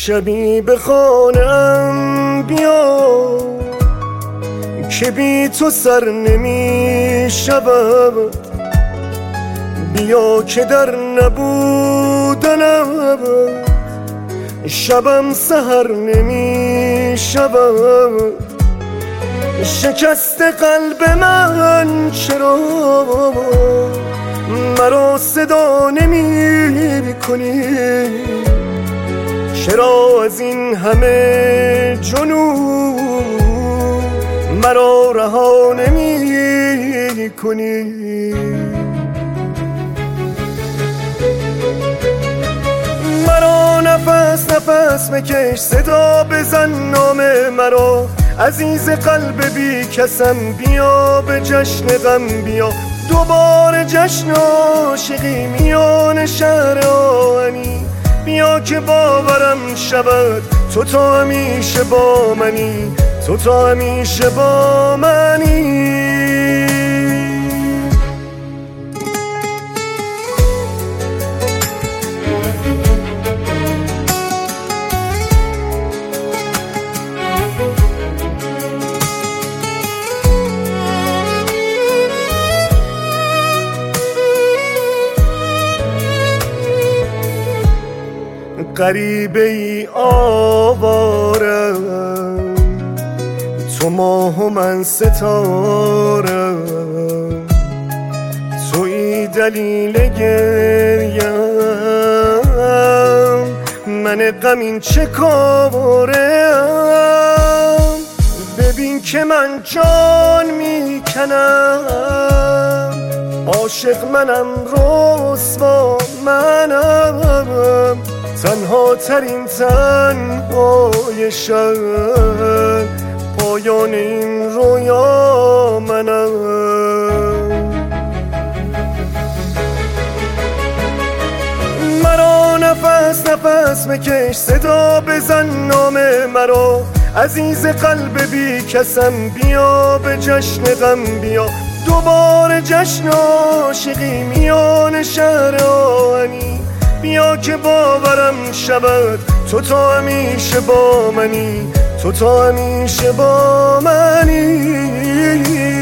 شبی بخوانم بیا که بی تو سر نمی شود، بیا که در نبودنم شبم سحر نمی شود. شکست قلب من چرا مرا صدا نمی کنی؟ چرا از این همه جنون مرا رها نمی کنی؟ مرا نفس نفس مکش، صدا بزن نام مرا، عزیز قلب بی کسم، بیا به جشن غم بیا، دوباره جشن عاشقی میان شهر آهنی، بیا که باورم شود تو تا همیشه با منی، تو تا همیشه با منی. غریبه ای آوارم، تو ماه و من ستارم، توی دلیل گریم، من غمین چه کارم؟ ببین که من جان میکنم، عاشق منم، رسوا منم، تنها ترین تنهای شب، پایان این رویا منم. مرا نفس نفس مکش، صدا بزن نام مرا، عزیز قلب بی کسم، بیا به جشن غم بیا، دوباره جشن عاشقی میان شهر آهنی، بیا که باورم شود تو تا همیشه با منی، تو تا همیشه با منی.